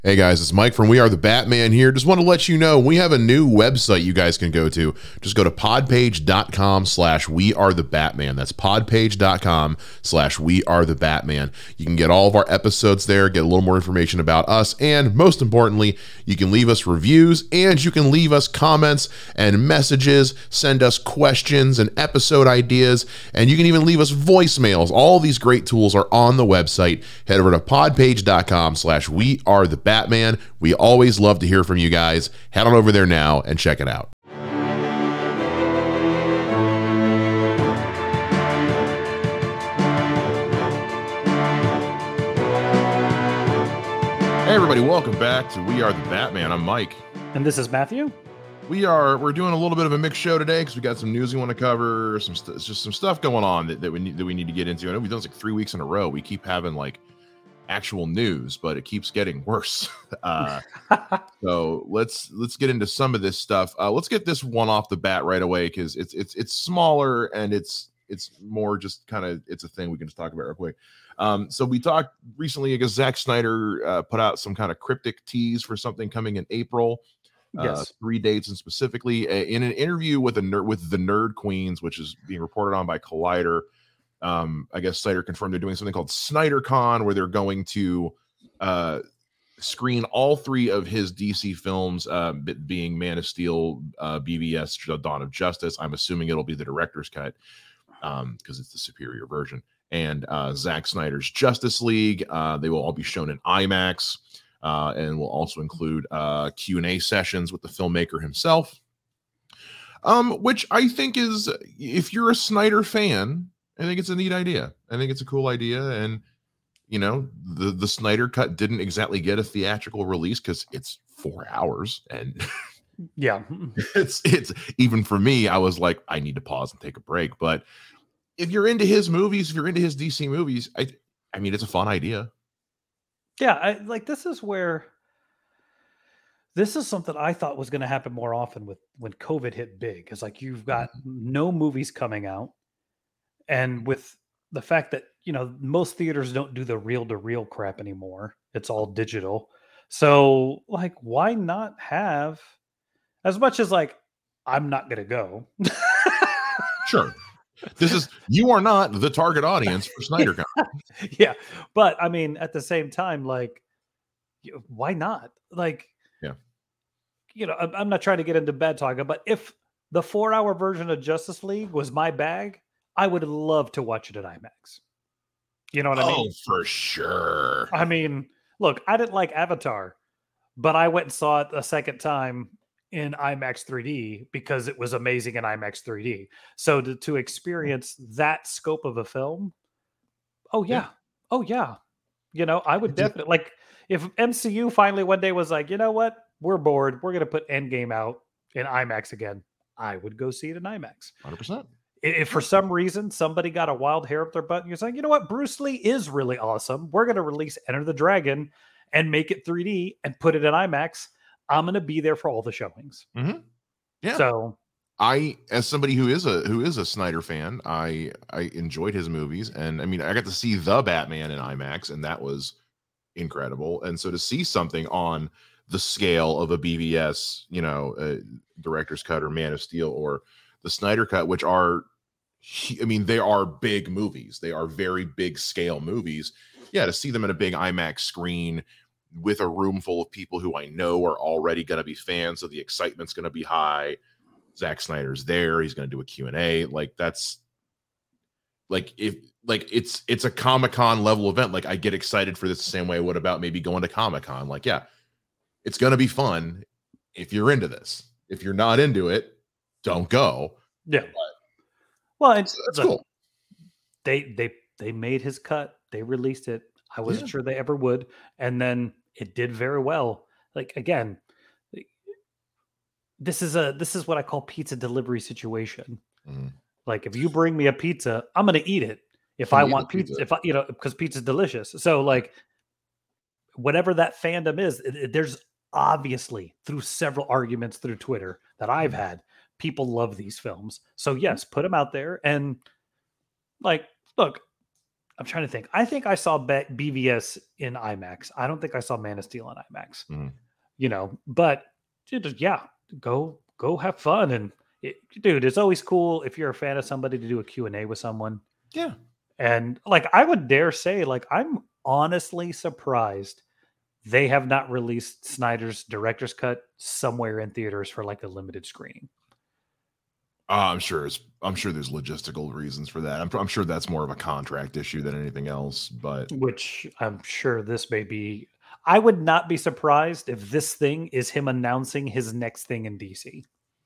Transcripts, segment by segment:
Hey guys, it's Mike from We Are the Batman here. Just want to let you know we have a new website you guys can go to. Just go to podpage.com/We Are the Batman. That's podpage.com/We Are the Batman. You can get all of our episodes there, get a little more information about us, and most importantly, you can leave us reviews and you can leave us comments and messages, send us questions and episode ideas, and you can even leave us voicemails. All these great tools are on the website. Head over to podpage.com/We Are the Batman. We always love to hear from you guys. Head on over there now and check it out. Hey everybody, welcome back to We Are the Batman. I'm Mike. And this is Matthew. We're doing a little bit of a mixed show today because we got some news we want to cover, just some stuff going on that we need to get into. I know we've done this like 3 weeks in a row. We keep having like actual news, but it keeps getting worse. So let's get into some of this stuff. Let's get this one off the bat right away because it's smaller and it's more just kind of it's a thing we can just talk about real quick. So we talked recently. I guess Zack Snyder put out some kind of cryptic tease for something coming in April. Yes. 3 dates, and specifically in an interview with the Nerd Queens, which is being reported on by Collider. I guess Snyder confirmed they're doing something called SnyderCon, where they're going to screen all 3 of his DC films, being Man of Steel, BVS, Dawn of Justice. I'm assuming it'll be the director's cut because it's the superior version. And Zack Snyder's Justice League. They will all be shown in IMAX, and will also include Q&A sessions with the filmmaker himself, which I think is, if you're a Snyder fan, I think it's a neat idea. I think it's a cool idea. And, you know, the Snyder Cut didn't exactly get a theatrical release because it's 4 hours. And yeah, it's even for me, I was like, I need to pause and take a break. But if you're into his movies, if you're into his DC movies, I mean, it's a fun idea. Yeah, this is something I thought was going to happen more often when COVID hit big. It's like you've got no movies coming out. And with the fact that, you know, most theaters don't do the reel-to-reel crap anymore. It's all digital. So, like, why not have, as much as, like, I'm not going to go. Sure. You are not the target audience for SnyderCon. Yeah. But, I mean, at the same time, like, why not? Like, yeah. You know, I'm not trying to get into bad talking, but if the 4-hour version of Justice League was my bag, I would love to watch it at IMAX. You know what I mean? Oh, for sure. I mean, look, I didn't like Avatar, but I went and saw it a second time in IMAX 3D because it was amazing in IMAX 3D. So to experience that scope of a film, oh yeah. You know, I would definitely, like, if MCU finally one day was like, you know what, we're bored, we're going to put Endgame out in IMAX again, I would go see it in IMAX. 100%. If for some reason somebody got a wild hair up their butt and you're saying, you know what, Bruce Lee is really awesome, we're going to release Enter the Dragon and make it 3D and put it in IMAX, I'm going to be there for all the showings. Mm-hmm. Yeah. So I, as somebody who is a Snyder fan, I enjoyed his movies, and I mean, I got to see The Batman in IMAX, and that was incredible. And so to see something on the scale of a BVS, you know, director's cut or Man of Steel or the Snyder Cut, which are, I mean, they are big movies. They are very big scale movies. Yeah, to see them in a big IMAX screen with a room full of people who I know are already going to be fans, so the excitement's going to be high. Zack Snyder's there. He's going to do a Q&A. Like, that's like, if like it's a Comic-Con level event. Like, I get excited for this the same way I would about maybe going to Comic-Con. Like, yeah, it's going to be fun if you're into this. If you're not into it, don't go. Yeah. Well, that's cool. They made his cut. They released it. I wasn't sure they ever would. And then it did very well. Like, again, this is what I call pizza delivery situation. Mm-hmm. Like, if you bring me a pizza, I'm going to eat it. If I want pizza, if I, you know, because pizza's delicious. So, like, whatever that fandom is, there's obviously, through several arguments through Twitter that I've had, people love these films. So yes, put them out there. And, like, look, I'm trying to think. I think I saw BVS in IMAX. I don't think I saw Man of Steel in IMAX. Mhm. But yeah, go have fun. And dude, it's always cool if you're a fan of somebody to do a Q&A with someone. Yeah. And like, I would dare say, like, I'm honestly surprised they have not released Snyder's director's cut somewhere in theaters for like a limited screening. I'm sure there's logistical reasons for that. I'm sure that's more of a contract issue than anything else, but Which I'm sure this may be. I would not be surprised if this thing is him announcing his next thing in DC.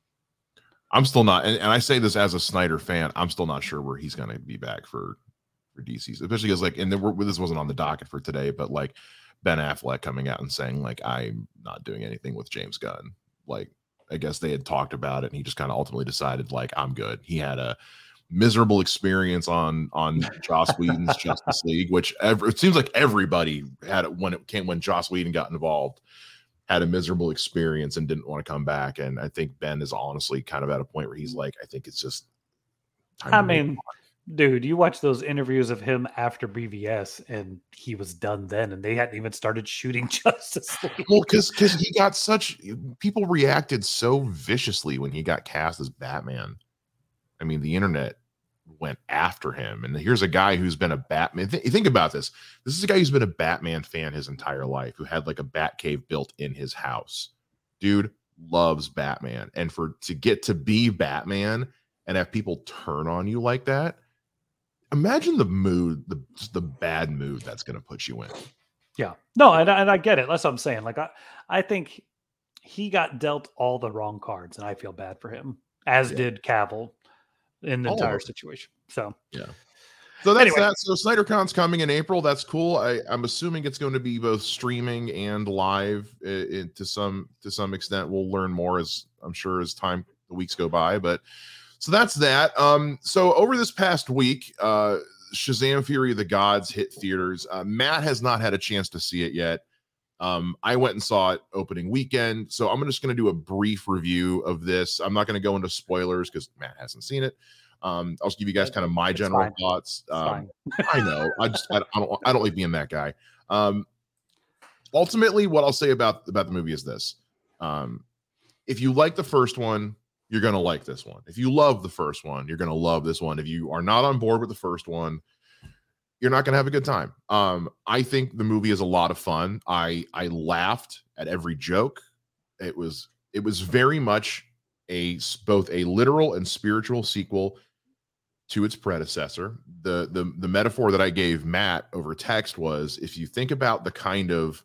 I'm still not, and I say this as a Snyder fan, I'm still not sure where he's going to be back for DC, especially because like, and this wasn't on the docket for today, but like Ben Affleck coming out and saying like, I'm not doing anything with James Gunn. Like, I guess they had talked about it and he just kind of ultimately decided like, I'm good. He had a miserable experience on Joss Whedon's Justice League, which it seems like everybody had it when Joss Whedon got involved, had a miserable experience and didn't want to come back. And I think Ben is honestly kind of at a point where he's like, I think it's just time I to move mean, dude, you watch those interviews of him after BVS, and he was done then, and they hadn't even started shooting Justice League. Well, because he got people reacted so viciously when he got cast as Batman. I mean, the internet went after him. And here's a guy who's been a Batman. Think about this. This is a guy who's been a Batman fan his entire life, who had like a Bat cave built in his house. Dude loves Batman. And to get to be Batman and have people turn on you like that, imagine the mood, the bad mood that's going to put you in. Yeah. No, and I get it. That's what I'm saying. Like, I think he got dealt all the wrong cards, and I feel bad for him, as did Cavill in the entire situation. So, yeah. So that's anyway. That. So SnyderCon's coming in April. That's cool. I'm assuming it's going to be both streaming and live to some extent. We'll learn more as the weeks go by. But so that's that. So over this past week, Shazam: Fury of the Gods hit theaters. Matt has not had a chance to see it yet. I went and saw it opening weekend, so I'm just going to do a brief review of this. I'm not going to go into spoilers because Matt hasn't seen it. I'll just give you guys kind of my general thoughts. I know. I don't like being that guy. Ultimately, what I'll say about the movie is this: if you like the first one, you're going to like this one. If you love the first one, you're going to love this one. If you are not on board with the first one, you're not going to have a good time. I think the movie is a lot of fun. I laughed at every joke. It was very much both a literal and spiritual sequel to its predecessor. The metaphor that I gave Matt over text was, if you think about the kind of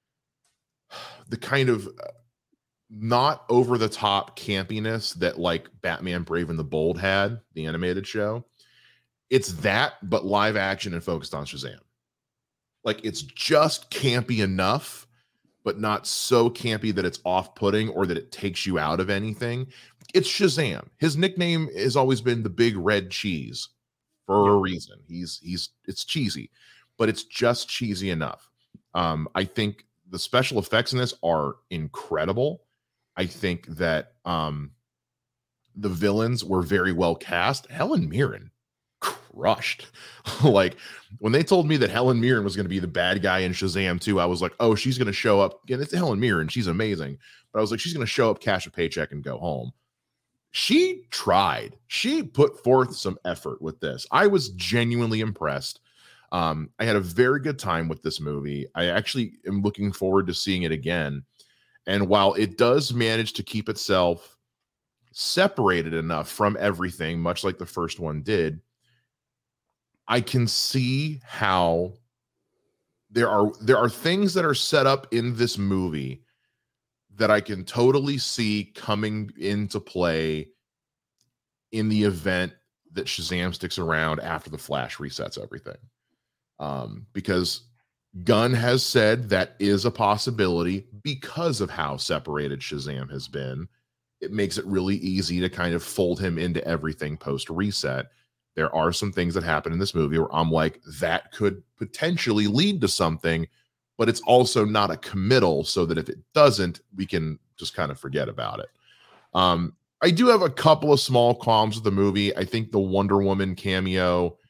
not over the top campiness that like Batman Brave and the Bold had, the animated show, it's that, but live action and focused on Shazam. Like, it's just campy enough, but not so campy that it's off-putting or that it takes you out of anything. It's Shazam. His nickname has always been the Big Red Cheese for a reason. It's cheesy, but it's just cheesy enough. I think the special effects in this are incredible. I think that the villains were very well cast. Helen Mirren crushed. Like, when they told me that Helen Mirren was going to be the bad guy in Shazam 2, I was like, oh, she's going to show up. And it's Helen Mirren. She's amazing. But I was like, she's going to show up, cash a paycheck, and go home. She tried. She put forth some effort with this. I was genuinely impressed. I had a very good time with this movie. I actually am looking forward to seeing it again. And while it does manage to keep itself separated enough from everything, much like the first one did, I can see how there are things that are set up in this movie that I can totally see coming into play in the event that Shazam sticks around after the Flash resets everything. Because Gunn has said that is a possibility because of how separated Shazam has been. It makes it really easy to kind of fold him into everything post-reset. There are some things that happen in this movie where I'm like, that could potentially lead to something, but it's also not a committal, so that if it doesn't, we can just kind of forget about it. I do have a couple of small qualms with the movie. I think the Wonder Woman cameo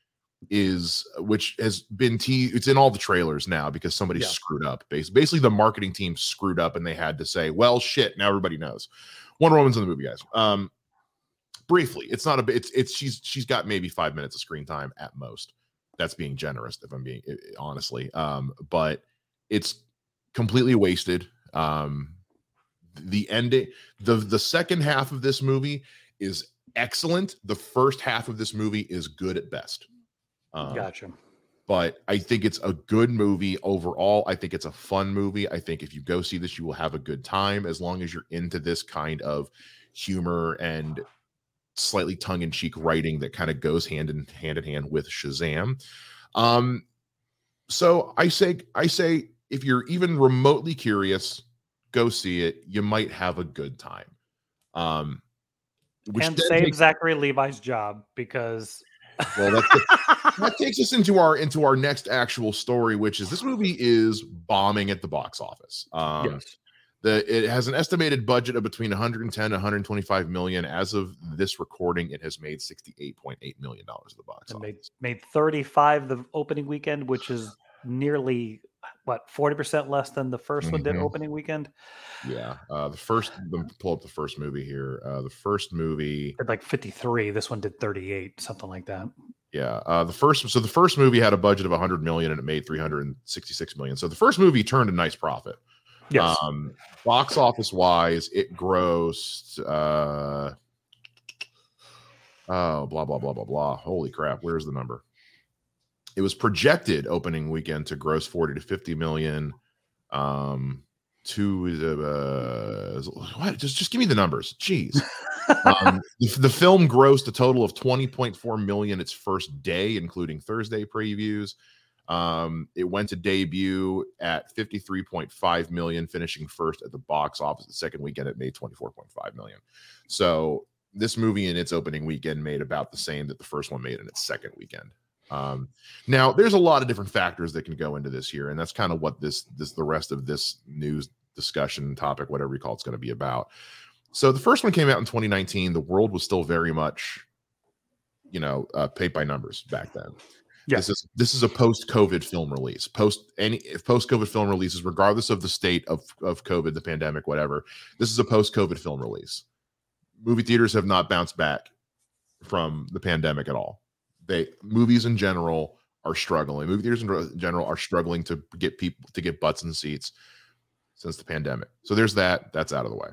which has been it's in all the trailers now because somebody screwed up. Basically, the marketing team screwed up and they had to say, well, shit, now everybody knows. Wonder Woman's in the movie, guys. Briefly, it's not she's got maybe 5 minutes of screen time at most. That's being generous, if I'm being honestly. But it's completely wasted. The ending, the second half of this movie is excellent. The first half of this movie is good at best. Gotcha. But I think it's a good movie overall. I think it's a fun movie. I think if you go see this, you will have a good time as long as you're into this kind of humor and slightly tongue-in-cheek writing that kind of goes hand in hand with Shazam. So I say if you're even remotely curious, go see it. You might have a good time. And save Zachary Levi's job because that takes us into our next actual story, which is this movie is bombing at the box office. Yes. It has an estimated budget of between 110 and 125 million. As of this recording, it has made $68.8 million at the box office. Made 35 the opening weekend, which is nearly 40% less than the first one did opening weekend. Yeah. Let me pull up the first movie here. The first movie did like 53. This one did 38, something like that. Yeah. The first movie had a budget of 100 million and it made 366 million. So the first movie turned a nice profit. Yes. Box office wise, it grossed blah blah blah blah blah. Holy crap, where's the number? It was projected opening weekend to gross 40 to 50 million. What? Just give me the numbers. Jeez. The film grossed a total of 20.4 million its first day, including Thursday previews. It went to debut at 53.5 million, finishing first at the box office. The second weekend, it made 24.5 million. So this movie in its opening weekend made about the same that the first one made in its second weekend. Now there's a lot of different factors that can go into this here, and that's kind of what the rest of this news discussion topic, whatever you call it's going to be about. So the first one came out in 2019. The world was still very much, paint by numbers back then. Yes. This is a post-COVID film release. Post-COVID film releases, regardless of the state of COVID, the pandemic, whatever, this is a post-COVID film release. Movie theaters have not bounced back from the pandemic at all. Movies in general are struggling. Movie theaters in general are struggling to get people to get butts in seats since the pandemic. So there's that. That's out of the way.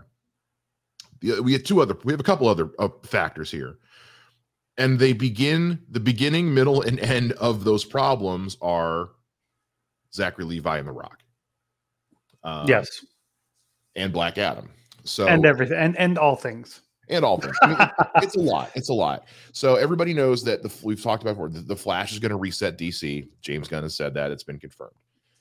We have a couple other factors here. And the beginning, middle, and end of those problems are Zachary Levi and The Rock. Yes. And Black Adam. So and everything and all things. And all things. I mean, it's a lot. It's a lot. So everybody knows that we've talked about before. The Flash is going to reset DC. James Gunn has said that. It's been confirmed.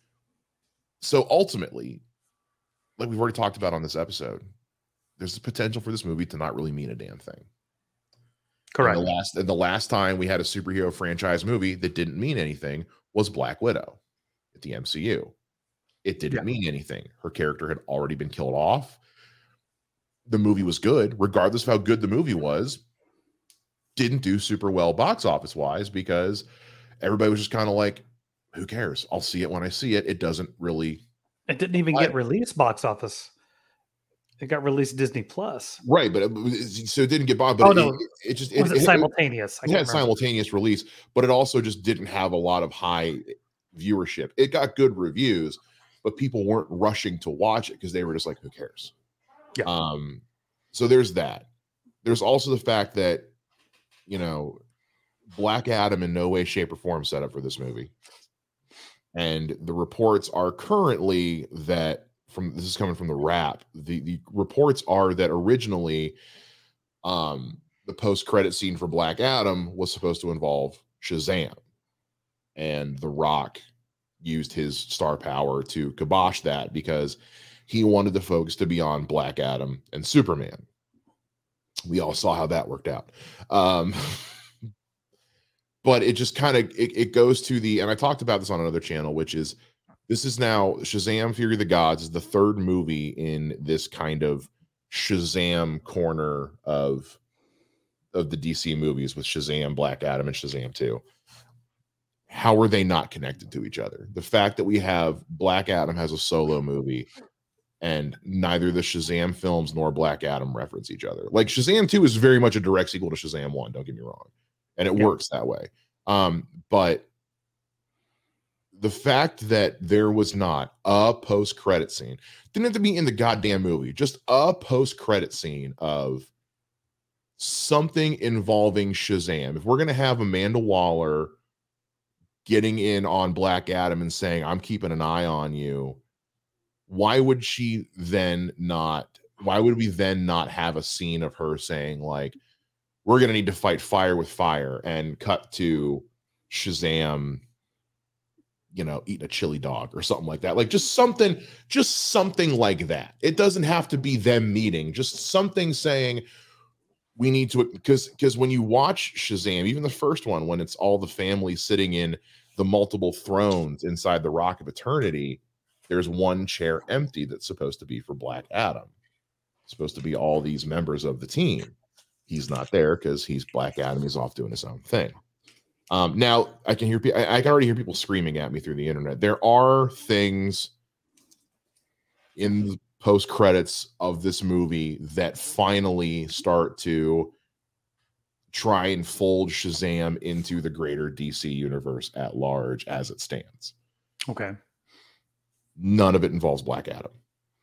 So ultimately, like we've already talked about on this episode, there's the potential for this movie to not really mean a damn thing. Correct. And the last time we had a superhero franchise movie that didn't mean anything was Black Widow at the MCU. It didn't mean anything. Her character had already been killed off. The movie was good, regardless of how good the movie was. Didn't do super well box office wise because everybody was just kind of like, who cares? I'll see it when I see it. It doesn't really. It didn't even get released box office. It got released Disney Plus. Right, but so it didn't get bombed. But it was simultaneous. It had simultaneous release, but it also just didn't have a lot of high viewership. It got good reviews, but people weren't rushing to watch it because they were just like, who cares? Yeah. So there's that. There's also the fact that, Black Adam in no way, shape, or form set up for this movie. And the reports are currently that this is coming from The Wrap. The reports are that originally the post-credit scene for Black Adam was supposed to involve Shazam. And The Rock used his star power to kibosh that because he wanted the focus to be on Black Adam and Superman. We all saw how that worked out. But it just kind of, it goes to and I talked about this on another channel, which is, this is now Shazam! Fury of the Gods is the third movie in this kind of Shazam corner of the DC movies with Shazam, Black Adam, and Shazam 2. how are they not connected to each other? The fact that we have Black Adam has a solo movie and neither the Shazam films nor Black Adam reference each other. Like Shazam 2 is very much a direct sequel to Shazam 1, don't get me wrong. And it works that way. But the fact that there was not a post-credit scene, didn't have to be in the goddamn movie, just a post-credit scene of something involving Shazam. If we're going to have Amanda Waller getting in on Black Adam and saying, I'm keeping an eye on you, why would we then not have a scene of her saying, like, we're going to need to fight fire with fire, and cut to Shazam, eating a chili dog or something like that. Like just something like that. It doesn't have to be them meeting, just something saying we need to, because when you watch Shazam, even the first one, when it's all the family sitting in the multiple thrones inside the Rock of Eternity, there's one chair empty that's supposed to be for Black Adam. It's supposed to be all these members of the team. He's not there because he's Black Adam. He's off doing his own thing. Now I can already hear people screaming at me through the internet. There are things in the post credits of this movie that finally start to try and fold Shazam into the greater DC universe at large as it stands. Okay. None of it involves Black Adam.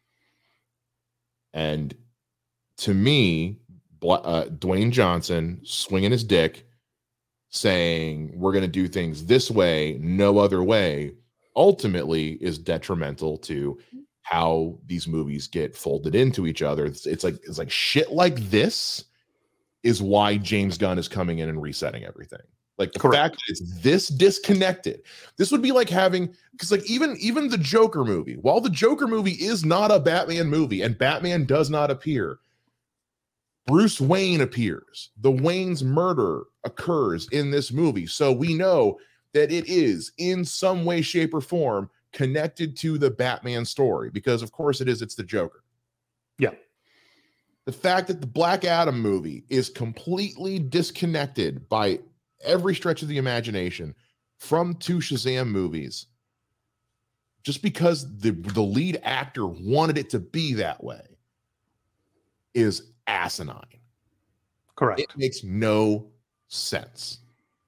And to me, Dwayne Johnson swinging his dick, saying we're going to do things this way, no other way, ultimately is detrimental to how these movies get folded into each other. It's like shit like this is why James Gunn is coming in and resetting everything. Like the fact that it's this disconnected. This would be like having, because like even the Joker movie, while the Joker movie is not a Batman movie and Batman does not appear, Bruce Wayne appears. The Wayne's murder occurs in this movie. So we know that it is in some way, shape, or form connected to the Batman story, because of course it is. It's the Joker. Yeah. The fact that the Black Adam movie is completely disconnected by every stretch of the imagination from two Shazam movies, just because the lead actor wanted it to be that way, is asinine. Correct. It makes no sense.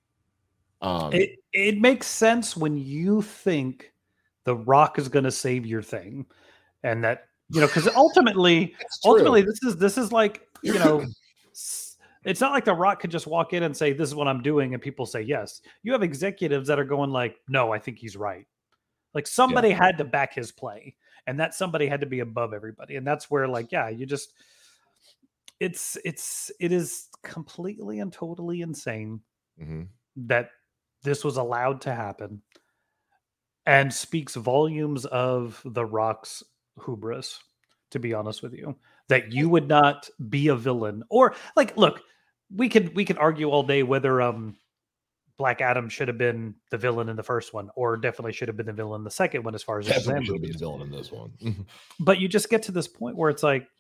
It makes sense when you think The Rock is going to save your thing, and that, because ultimately this is like, it's not like The Rock could just walk in and say, this is what I'm doing, and people say yes. You have executives that are going like, no, I think he's right. Like somebody had to back his play, and that somebody had to be above everybody. And that's where, like, you just, it is completely and totally insane that this was allowed to happen, and speaks volumes of The Rock's hubris, to be honest with you, that you would not be a villain. Or like, look, we could argue all day whether Black Adam should have been the villain in the first one, or definitely should have been the villain in the second one, as far as definitely should have been the villain in this one. But you just get to this point where it's like,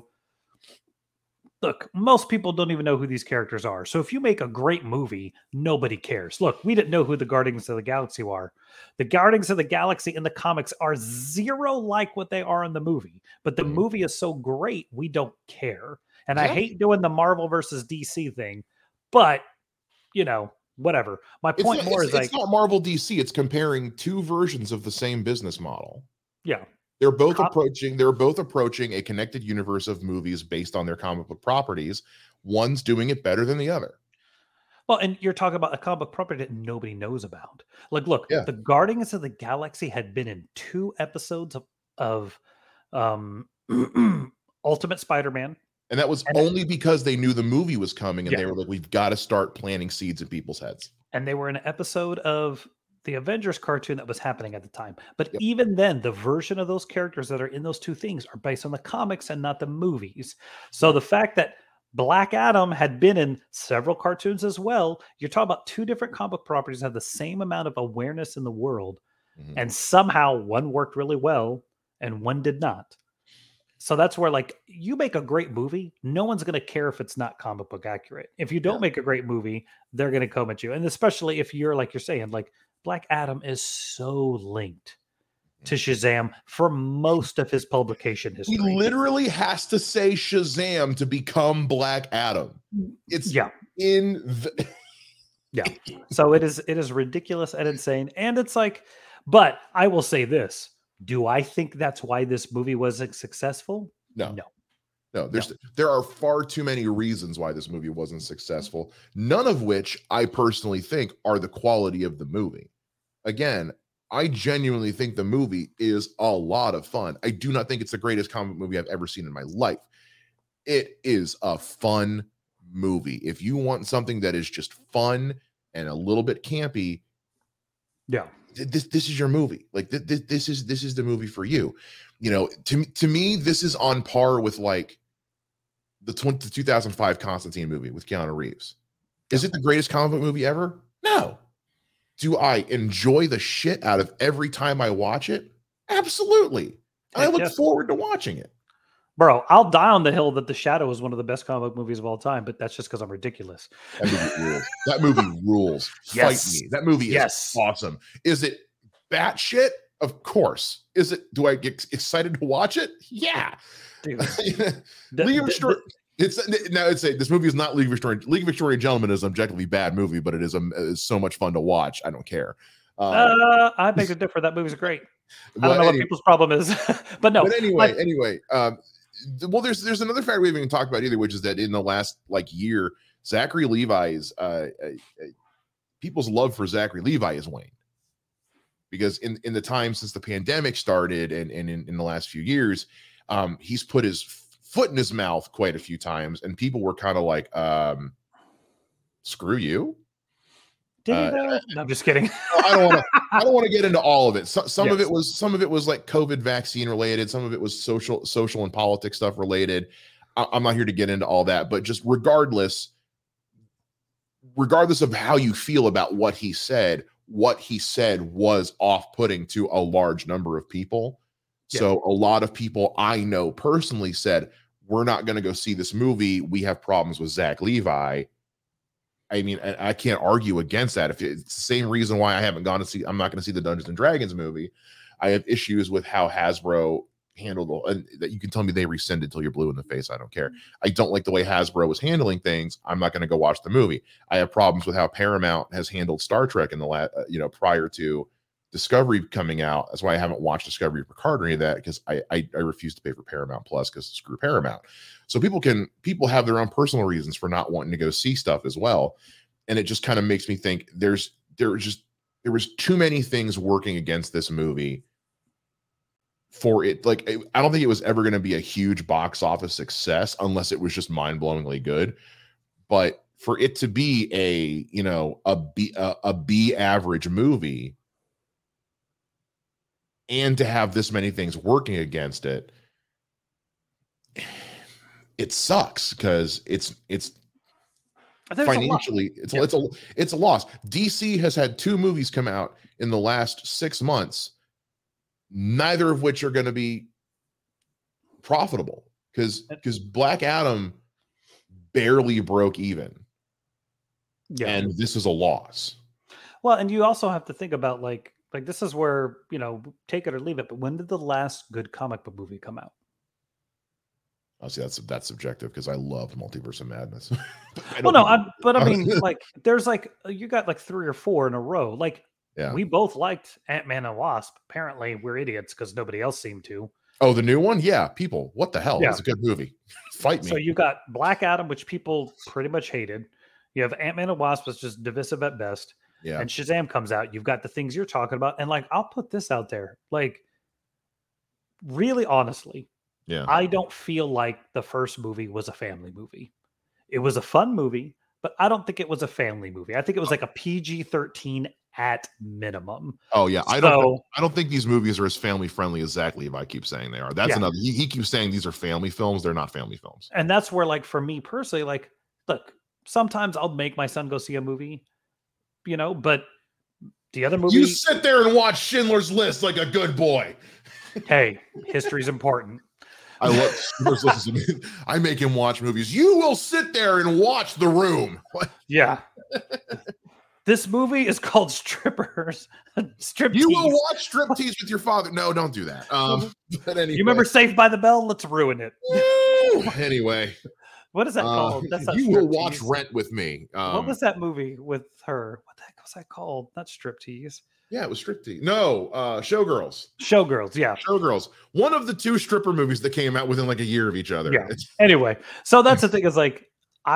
look, most people don't even know who these characters are. So if you make a great movie, nobody cares. Look, we didn't know who the Guardians of the Galaxy are. The Guardians of the Galaxy in the comics are zero like what they are in the movie. But the movie is so great, we don't care. And I hate doing the Marvel versus DC thing, but, whatever. My point it's not Marvel DC. It's comparing two versions of the same business model. Yeah. They're both approaching a connected universe of movies based on their comic book properties. One's doing it better than the other. Well, and you're talking about a comic book property that nobody knows about. Like, look, the Guardians of the Galaxy had been in 2 episodes of Ultimate Spider-Man. And that was only because they knew the movie was coming, and they were like, we've got to start planting seeds in people's heads. And they were in an episode of the Avengers cartoon that was happening at the time. But even then, the version of those characters that are in those 2 things are based on the comics and not the movies. So the fact that Black Adam had been in several cartoons as well, you're talking about 2 different comic properties that have the same amount of awareness in the world. And somehow one worked really well and one did not. So that's where, like, you make a great movie, no one's going to care if it's not comic book accurate. If you don't make a great movie, they're going to come at you. And especially if you're, like you're saying, like, Black Adam is so linked to Shazam for most of his publication He history. literally has to say Shazam to become Black Adam. It's in the yeah. So it is ridiculous and insane. And it's like, but I will say this. Do I think that's why this movie wasn't successful? No. There are far too many reasons why this movie wasn't successful, none of which I personally think are the quality of the movie. Again, I genuinely think the movie is a lot of fun. I do not think it's the greatest comic movie I've ever seen in my life. It is a fun movie. If you want something that is just fun and a little bit campy, this is your movie. Like this is the movie for you. You know, to me, this is on par with like the 2005 Constantine movie with Keanu Reeves. Is it the greatest comic book movie ever? No. Do I enjoy the shit out of every time I watch it? Absolutely. I look forward to watching it. Bro, I'll die on the hill that The Shadow is one of the best comic book movies of all time, but that's just because I'm ridiculous. That movie rules. Yes. Fight me. That movie is awesome. Is it batshit? Of course. Do I get excited to watch it? Yeah. Dude. League of Extraordinary. This movie is not League of Extraordinary. League of Extraordinary Gentlemen is an objectively bad movie, but it is so much fun to watch. I don't care. I beg to differ. That movie's great. I don't know what people's problem is, but no. But anyway. Well, there's another fact we haven't even talked about either, which is that in the last year, Zachary Levi's people's love for Zachary Levi has waned. Because in the time since the pandemic started and in the last few years, he's put his foot in his mouth quite a few times, and people were kind of like, screw you. Did he though? No, I'm just kidding. I don't want to get into all of it. Some of it was like COVID vaccine related. Some of it was social and politics stuff related. I'm not here to get into all that, but just regardless of how you feel about what he said was off-putting to a large number of people. Yeah. So a lot of people I know personally said, we're not going to go see this movie. We have problems with Zach Levi. I mean, I can't argue against that. If it's the same reason why I'm not going to see the Dungeons and Dragons movie. I have issues with how Hasbro handled and that you can tell me they rescinded till you're blue in the face. I don't care. I don't like the way Hasbro was handling things. I'm not going to go watch the movie. I have problems with how Paramount has handled Star Trek in the prior to Discovery coming out. That's why I haven't watched Discovery or Picard or any of that, because I refuse to pay for Paramount Plus because screw Paramount. So people have their own personal reasons for not wanting to go see stuff as well. And it just kind of makes me think there was too many things working against this movie for it. Like, I don't think it was ever going to be a huge box office success unless it was just mind-blowingly good. But for it to be a B average movie and to have this many things working against it, it sucks because it's financially it's a loss. DC has had 2 movies come out in the last 6 months, neither of which are going to be profitable because Black Adam barely broke even. Yeah. And this is a loss. Well, and you also have to think about like this is where, take it or leave it, but when did the last good comic book movie come out? See, that's subjective because I loved Multiverse of Madness. I mean, like, there's you got 3 or 4 in a row. We both liked Ant-Man and Wasp. Apparently, we're idiots because nobody else seemed to. Oh, the new one? Yeah, people. What the hell? Yeah. It's a good movie. Fight me. So you got Black Adam, which people pretty much hated. You have Ant-Man and Wasp, was just divisive at best. Yeah. And Shazam comes out. You've got the things you're talking about. And I'll put this out there. Really honestly, yeah, I don't feel like the first movie was a family movie. It was a fun movie, but I don't think it was a family movie. I think it was like a PG-13 at minimum. Oh yeah, I don't think these movies are as family friendly as Zach Levi keeps saying they are. That's another. He keeps saying these are family films. They're not family films. And that's where, for me personally, look, sometimes I'll make my son go see a movie, but the other movie, you sit there and watch Schindler's List like a good boy. Hey, history's important. I love Schindler's List. I make him watch movies. You will sit there and watch The Room. Yeah. This movie is called Strippers. Striptease. You will watch Striptease with your father. No, don't do that. But anyway. You remember Saved by the Bell? Let's ruin it. Anyway. What is that called? That's not you will Striptease. watch Rent with me. What was that movie with her? What the heck was that called? Not Striptease. Yeah, it was Striptease. No, Showgirls. Showgirls, yeah. Showgirls. One of the two stripper movies that came out within like a year of each other. Yeah. Anyway, so that's the thing is like,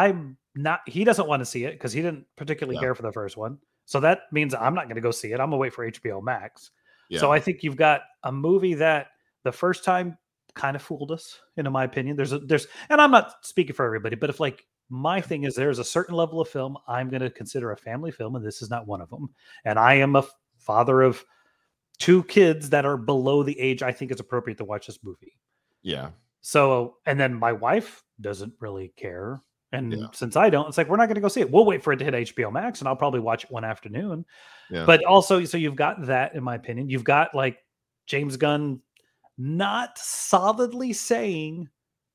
he doesn't want to see it because he didn't particularly care for the first one. So that means I'm not going to go see it. I'm going to wait for HBO Max. Yeah. So I think you've got a movie that the first time kind of fooled us, in my opinion. There's, and I'm not speaking for everybody, but if like my thing is there's a certain level of film I'm going to consider a family film, and this is not one of them. And I am a father of 2 kids that are below the age I think is appropriate to watch this movie. Yeah. So, and then my wife doesn't really care. And since I don't, it's like, we're not going to go see it. We'll wait for it to hit HBO Max and I'll probably watch it one afternoon. Yeah. But also, so you've got that, in my opinion. You've got like James Gunn not solidly saying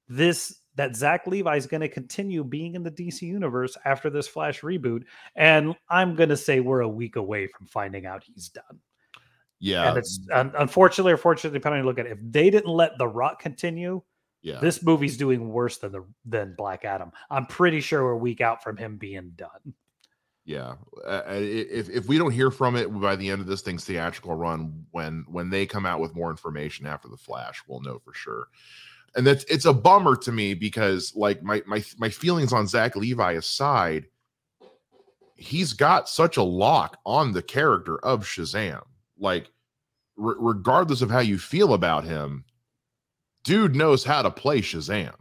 that Zach Levi is going to continue being in the DC universe after this Flash reboot. And I'm going to say we're a week away from finding out he's done. Yeah. And it's unfortunately or fortunately, depending on how you look at it, if they didn't let The Rock continue, this movie's doing worse than Black Adam. I'm pretty sure we're a week out from him being done. Yeah. If we don't hear from it by the end of this thing's theatrical run, when they come out with more information after the Flash, we'll know for sure. And it's a bummer to me because like my feelings on Zach Levi aside, he's got such a lock on the character of Shazam. Like regardless of how you feel about him, dude knows how to play Shazam.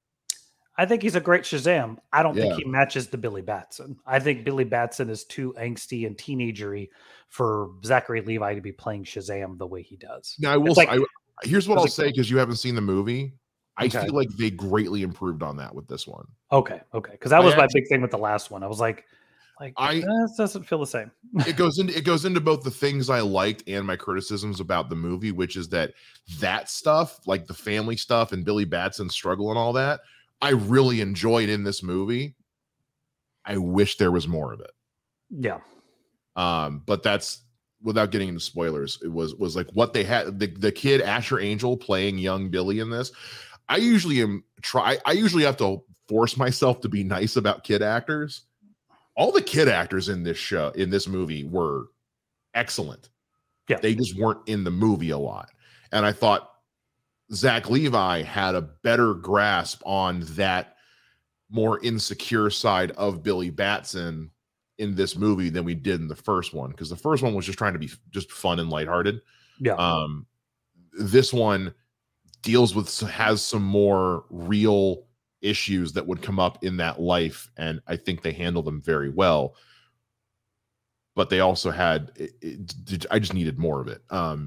I think he's a great Shazam. I don't think he matches the Billy Batson. I think Billy Batson is too angsty and teenagery for Zachary Levi to be playing Shazam the way he does. Now, I will here's what I'll say, because you haven't seen the movie. I feel like they greatly improved on that with this one. Okay. Because that was my big thing with the last one. I was like, that doesn't feel the same. It goes into both the things I liked and my criticisms about the movie, which is that stuff, like the family stuff and Billy Batson's struggle and all that, I really enjoyed in this movie. I wish there was more of it. Yeah. But that's without getting into spoilers. It was like what they had, the kid Asher Angel playing young Billy in this. I usually have to force myself to be nice about kid actors. All the kid actors in this movie were excellent. Yeah. They just weren't in the movie a lot. And I thought Zach Levi had a better grasp on that more insecure side of Billy Batson in this movie than we did in the first one. Because the first one was just trying to be just fun and lighthearted. Yeah. This one has some more real issues that would come up in that life, and I think they handle them very well. But they also had I just needed more of it.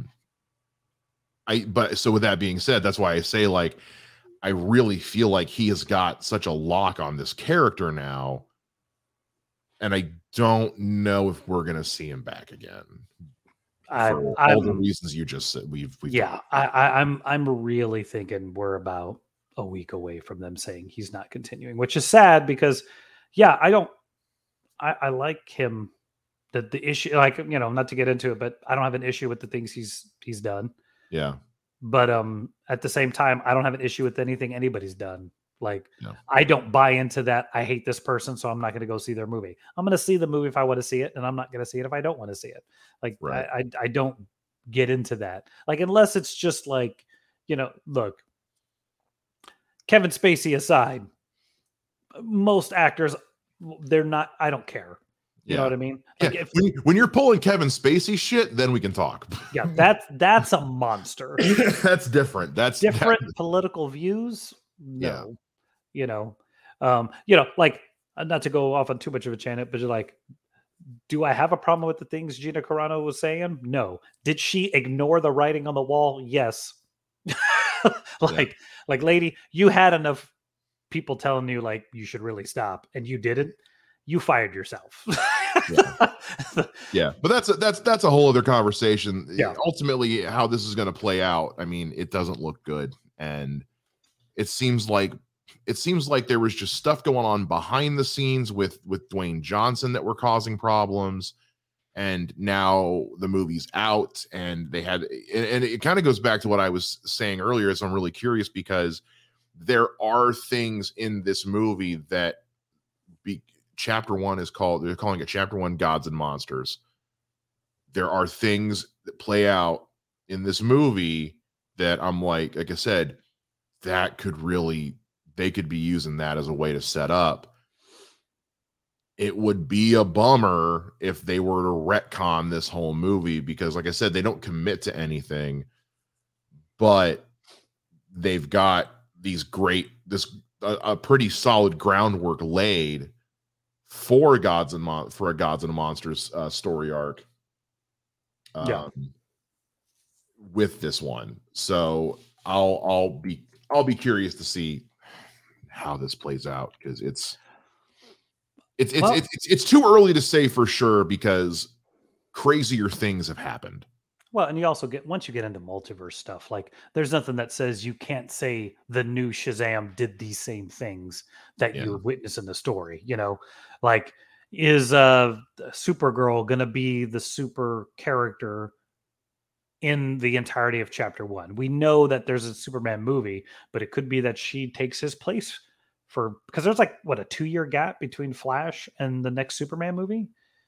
So with that being said, that's why I say, like, I really feel like he has got such a lock on this character now, and I don't know if we're gonna see him back again. For all the reasons you just said. I'm really thinking we're about a week away from them saying he's not continuing, which is sad because I like him. The issue, like, not to get into it, but I don't have an issue with the things he's done. Yeah. But at the same time, I don't have an issue with anything anybody's done. Like, I don't buy into that. I hate this person, so I'm not going to go see their movie. I'm going to see the movie if I want to see it, and I'm not going to see it if I don't want to see it. Like, right. I don't get into that. Like, unless it's just like, look, Kevin Spacey aside, most actors, they're not, I don't care. You know what I mean? Like, when you're pulling Kevin Spacey shit, then we can talk. Yeah, that's a monster. That's different. That's different political views. No. Like, not to go off on too much of a tangent, but like, do I have a problem with the things Gina Carano was saying? No. Did she ignore the writing on the wall? Yes. Like, lady, you had enough people telling you like you should really stop, and you didn't. You fired yourself. Yeah, but that's a whole other conversation. Yeah. Ultimately, how this is going to play out, I mean, it doesn't look good, and it seems like it seems like there was just stuff going on behind the scenes with Dwayne Johnson that were causing problems. And now the movie's out, and they had, and it kind of goes back to what I was saying earlier. So I'm really curious because there are things in this movie that chapter 1 is called, they're calling it chapter 1 Gods and Monsters. There are things that play out in this movie that I'm like I said, that could really, they could be using that as a way to set up. It would be a bummer if they were to retcon this whole movie because, like I said, they don't commit to anything, but they've got a pretty solid groundwork laid for a Gods and Monsters story arc. With this one, so I'll be curious to see how this plays out because it's too early to say for sure because crazier things have happened. Well, and you also get, once you get into multiverse stuff, like there's nothing that says you can't say the new Shazam did these same things that you witness in the story. You know, like is Supergirl gonna be the super character in the entirety of chapter 1? We know that there's a Superman movie, but it could be that she takes his place because there's like what, a 2-year gap between Flash and the next Superman movie.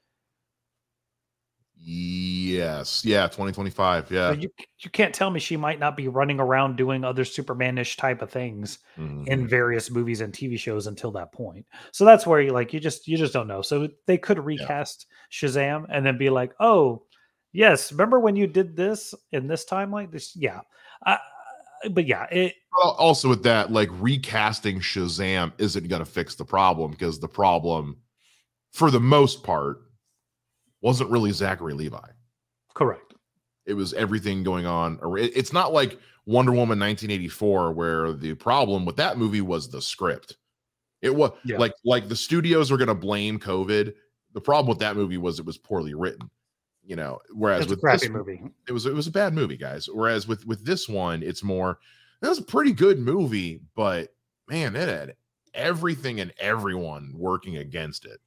Yes. Yeah. 2025. Yeah. So you can't tell me she might not be running around doing other Superman-ish type of things in various movies and TV shows until that point. So that's where you just don't know. So they could recast Shazam and then be like, oh yes, remember when you did this in this timeline? This, yeah. But yeah, also with that, like recasting Shazam isn't going to fix the problem because the problem, for the most part, wasn't really Zachary Levi. Correct. It was everything going on. It's not like Wonder Woman 1984, where the problem with that movie was the script. It was like the studios were going to blame COVID. The problem with that movie was it was poorly written. You know, whereas with this movie, it was a bad movie, guys. Whereas with this one, it's more, it was a pretty good movie, but man, it had everything and everyone working against it.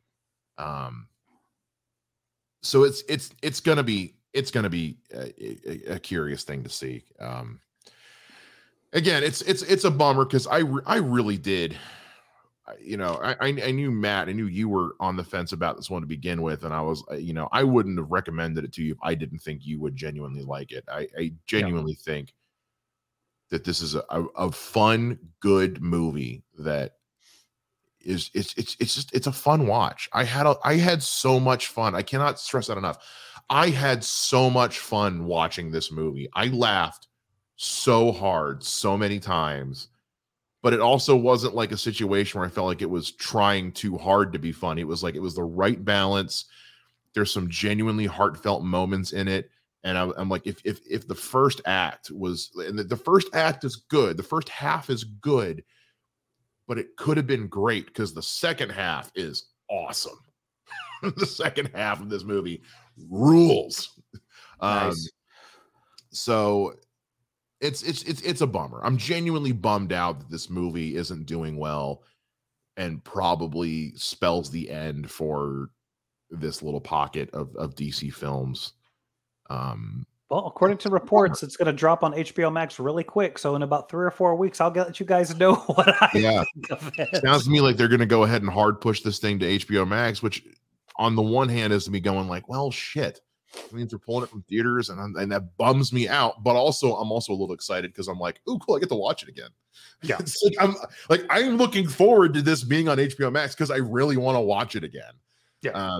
So it's gonna be a curious thing to see. Again, it's a bummer because I really did. You know, I knew Matt, I knew you were on the fence about this one to begin with, and I was, I wouldn't have recommended it to you if I didn't think you would genuinely like it. I genuinely think that this is a fun, good movie that is it's a fun watch. I had so much fun. I cannot stress that enough. I had so much fun watching this movie. I laughed so hard so many times. But it also wasn't like a situation where I felt like it was trying too hard to be funny. It was like it was the right balance. There's some genuinely heartfelt moments in it. And I'm like, if the first act was, and the first act is good, the first half is good, but it could have been great because the second half is awesome. The second half of this movie rules. Nice. So it's a bummer. I'm genuinely bummed out that this movie isn't doing well and probably spells the end for this little pocket of DC films. Well, according to reports, it's going to drop on HBO Max really quick. So in about 3 or 4 weeks, I'll let you guys know what I think of it. Sounds to me like they're going to go ahead and hard push this thing to HBO Max, which on the one hand is to me going like, well, shit. It means they're pulling it from theaters, and that bums me out. But also, I'm also a little excited because I'm like, "Ooh, cool! I get to watch it again." Yeah, I'm looking forward to this being on HBO Max because I really want to watch it again. Yeah,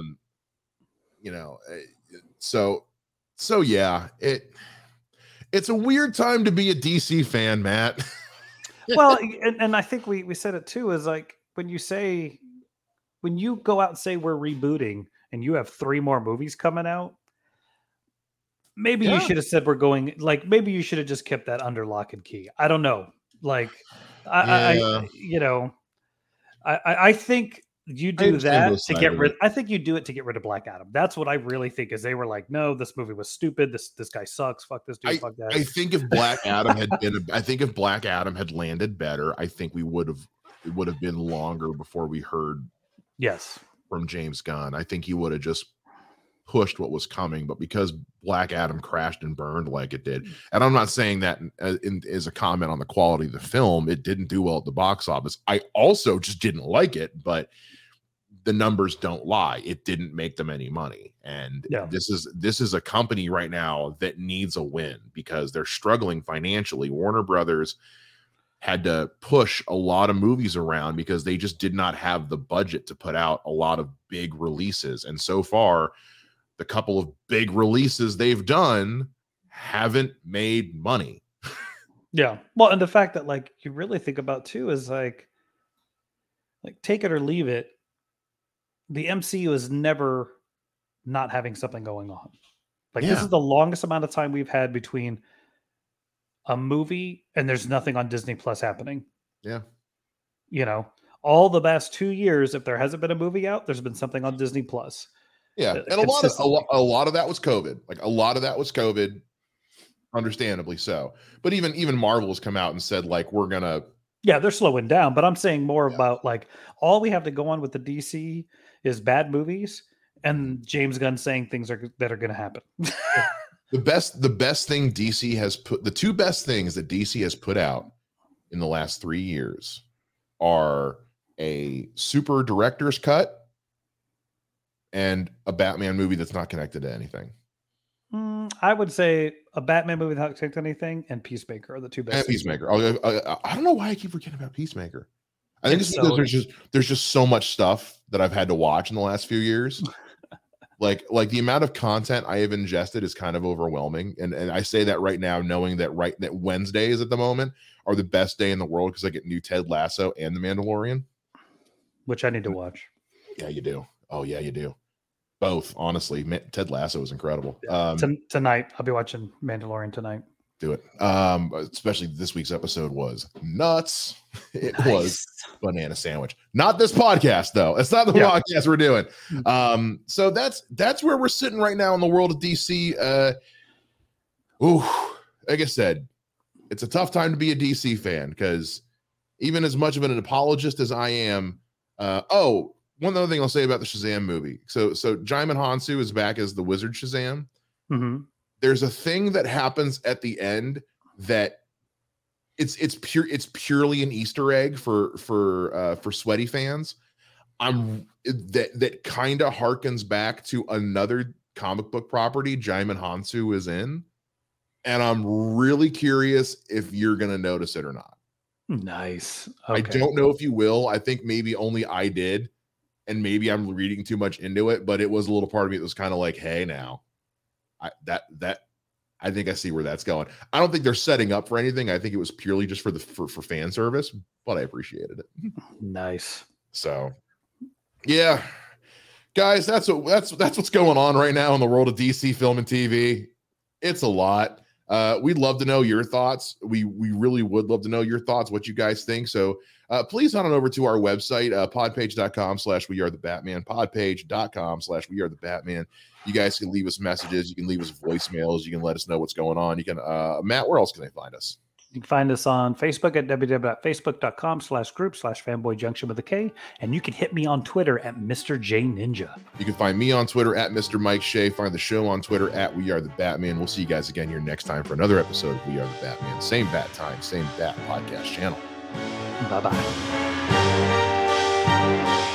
so yeah, it's a weird time to be a DC fan, Matt. Well, and I think we said it too. Is like when you go out and say we're rebooting, and you have 3 more movies coming out. Maybe you should have said we're going, like, maybe you should have just kept that under lock and key. I don't know. Like, I think you do that to get rid. I think you do it to get rid of Black Adam. That's what I really think is they were like, no, this movie was stupid. This guy sucks. Fuck this dude. Fuck that. I think if Black Adam had landed better, I think we would have it would have been longer before we heard Yes. from James Gunn. I think he would have just pushed what was coming, but because Black Adam crashed and burned like it did, and I'm not saying that as a comment on the quality of the film, it didn't do well at the box office. I also just didn't like it, but the numbers don't lie. It didn't make them any money. And this is a company right now that needs a win because they're struggling financially. Warner Brothers had to push a lot of movies around because they just did not have the budget to put out a lot of big releases. And so far, the couple of big releases they've done haven't made money. Yeah. Well, and the fact that like you really think about too is like take it or leave it. The MCU is never not having something going on. Like this is the longest amount of time we've had between a movie and there's nothing on Disney Plus happening. Yeah. You know, all the past 2 years, if there hasn't been a movie out, there's been something on Disney Plus. Yeah. And a lot of that was COVID. Like a lot of that was COVID, understandably so. But even Marvel has come out and said, like, we're gonna. Yeah, they're slowing down, but I'm saying more about like all we have to go on with the DC is bad movies and James Gunn saying things that are going to happen. The best thing DC has put, the two best things that DC has put out in the last 3 years are a super director's cut and a Batman movie that's not connected to anything. I would say a Batman movie not connected to anything and Peacemaker are the two best. And Peacemaker. I don't know why I keep forgetting about Peacemaker. I think it's because there's just so much stuff that I've had to watch in the last few years. like the amount of content I have ingested is kind of overwhelming. And I say that right now, knowing that Wednesdays at the moment are the best day in the world because I get new Ted Lasso and The Mandalorian. Which I need to watch. Yeah, you do. Oh, yeah, you do. Both, honestly. Ted Lasso is incredible. Tonight, I'll be watching Mandalorian tonight. Do it. Especially this week's episode was nuts. It was banana sandwich. Not this podcast, though. It's not the podcast we're doing. So that's where we're sitting right now in the world of DC. Like I said, it's a tough time to be a DC fan because even as much of an apologist as I am, one other thing I'll say about the Shazam movie. So Djimon Hounsou is back as the Wizard Shazam. Mm-hmm. There's a thing that happens at the end that it's purely an Easter egg for sweaty fans. That kind of harkens back to another comic book property Djimon Hounsou is in, and I'm really curious if you're gonna notice it or not. Nice. Okay. I don't know if you will. I think maybe only I did, and maybe I'm reading too much into it. But it was a little part of me that was kind of like, hey, now. I think I see where that's going. I don't think they're setting up for anything. I think it was purely just for fan service, but I appreciated it. Nice. So, yeah, guys, that's what's going on right now in the world of DC film and TV. It's a lot. We'd love to know your thoughts. We really would love to know your thoughts, what you guys think. So please head on over to our website, podpage.com/wearethebatman, podpage.com/wearethebatman. You guys can leave us messages. You can leave us voicemails. You can let us know what's going on. You can, Matt, where else can they find us? You can find us on Facebook at www.facebook.com/group/fanboyjunction with a K. And you can hit me on Twitter at Mr. J Ninja. You can find me on Twitter at Mr. Mike Shea. Find the show on Twitter at We Are the Batman. We'll see you guys again here next time for another episode of We Are the Batman. Same bat time, same bat podcast channel. Bye-bye.